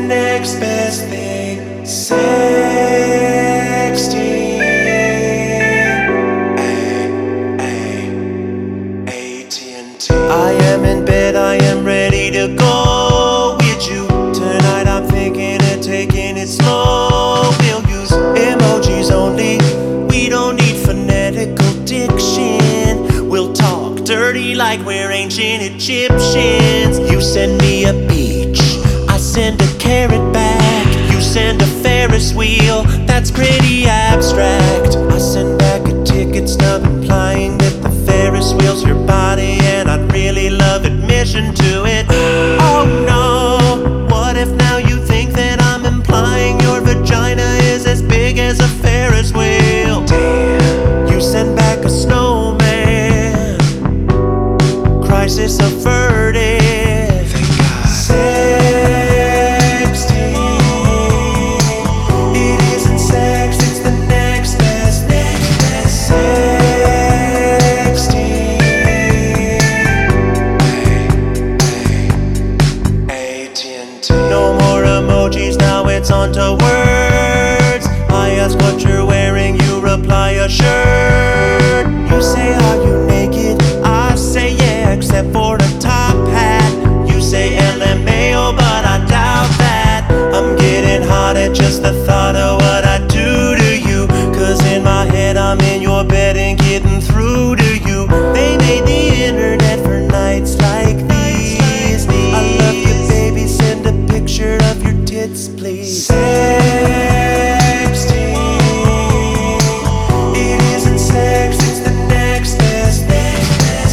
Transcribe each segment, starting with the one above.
next best thing. Sexting. AT&T. I am in bed, I am ready to go with you. Tonight I'm thinking of taking it slow. We'll use emojis only, we don't need phonetical diction. We'll talk dirty like we're ancient Egyptians. You send me a beach, I send a carrot back. You send a Ferris wheel, that's pretty abstract. I send back a ticket stub implying that the Ferris wheel's your body, and I'd really love admission to it. Oh no, what if now you think that I'm implying your vagina is as big as a Ferris wheel? Damn. You send back a snowman, crisis averted. Thank God. Sexting. It isn't sex, it's the next best thing. Sexting. AT&T. No more emojis, now it's on to words. I ask what you're wearing, you reply a shirt. You say, are you naked? I say yeah, except for the top hat. You say LMAO, but I doubt that. I'm getting hot at just the thought of what I do to you. Cause in my head I'm in your bed and getting through to you. They made the internet for nights like these. I love you baby, send a picture of your tits please. Sexting. It isn't sex, it's the next best thing.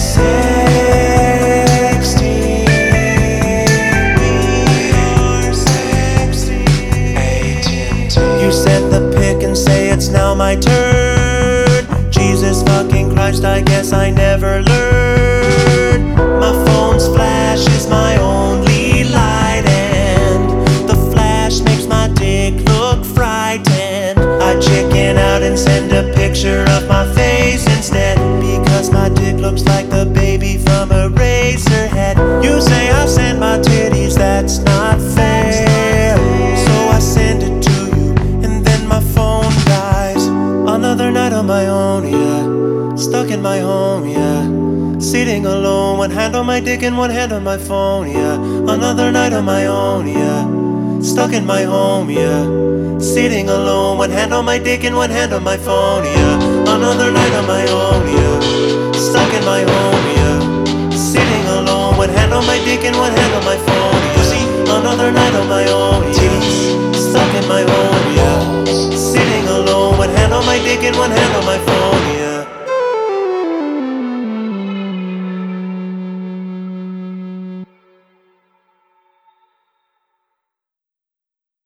Sexting. We are sexting. AT&T. You send the pic and say it's now my turn. Jesus fucking Christ, I guess I never learned. My phone's flash is my only light, and the flash makes my dick look frightened. I chicken out and send a picture of my face instead, because my dick looks like the baby from Eraserhead. You say I send my titties, that's not fair. So I send it to you, and then my phone dies. Another night on my own, yeah. Stuck in my home, yeah. Sitting alone, one hand on my dick and one hand on my phone, yeah. Another night on my own, yeah. Stuck in my home, yeah. Sitting alone, one hand on my dick and one hand on my phone, yeah. Another night on my own, yeah. Stuck in my home, yeah. Sitting alone, one hand on my dick and one hand on my phone, yeah. Another night on my own, yeah. Stuck in my home, yeah. Sitting alone, one hand on my dick and one hand on my phone.